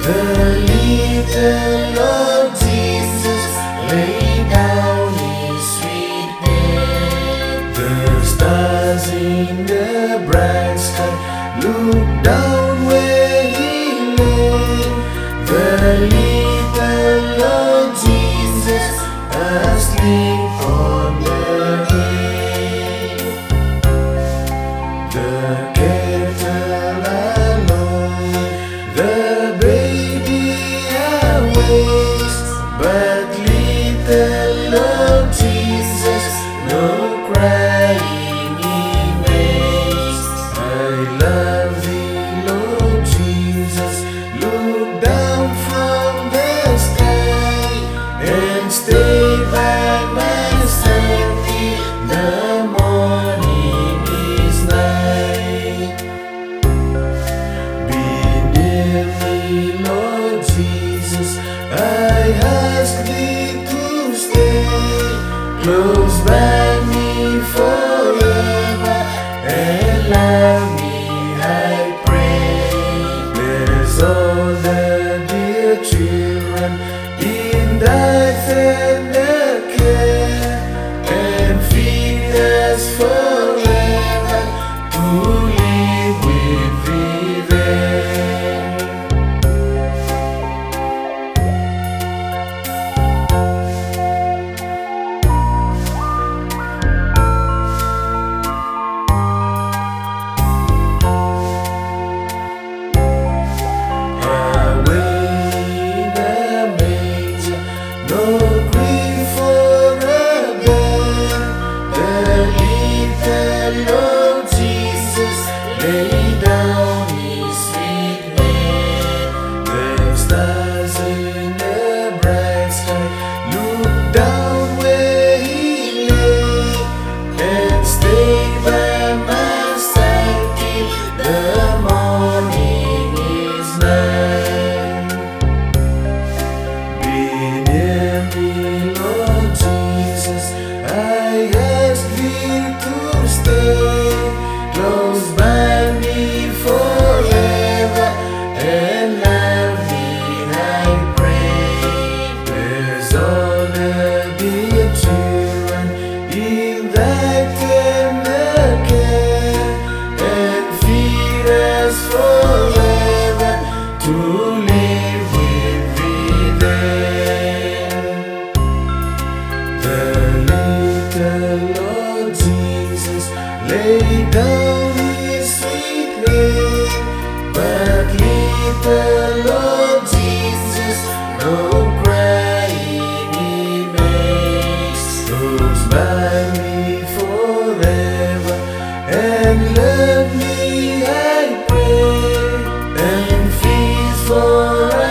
The little Lord Jesus laid down his sweet head. The stars in the bright sky look down where he lay. The little Lord Jesus asleep on the hay. The cattle alone, the baby awakes, but little Lord Jesus no crying he makes. I love thee, Lord Jesus, look down from the sky and stay by my side till the morning is night. Be near me, Lord Jesus, I ask thee to stay close by me forever and love me, I pray. Bless all the dear children in thy tender care and feed us forever to live with thee there. No grief for a bed. The little Lord Jesus laid down his sweet head. The stars in the bright sky look down where he lay and stay by my side till the morning is night. Be near me, Lord Jesus, I ask thee to stay close by me forever and love me, I pray. Bless all the dear children in thy tender care and feed us forever to live with thee there. The little Lord Jesus laid down his sweet head, but little Lord Jesus no crying he makes. Goes by me forever and love me, I pray, and feeds forever